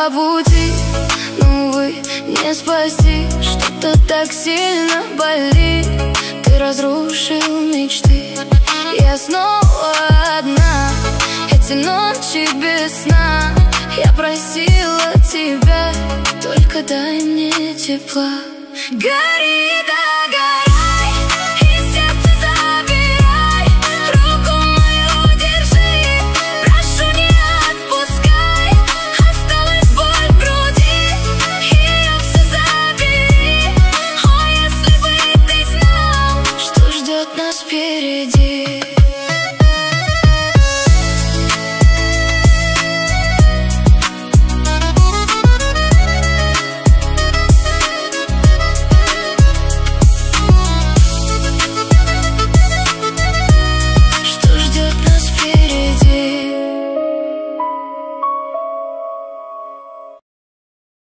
по пути, но, увы, не спасти. Что-то так сильно болит. Ты разрушил мечты. Я снова одна. Эти ночи без сна. Я просила тебя, только дай мне тепла. Горит огонь.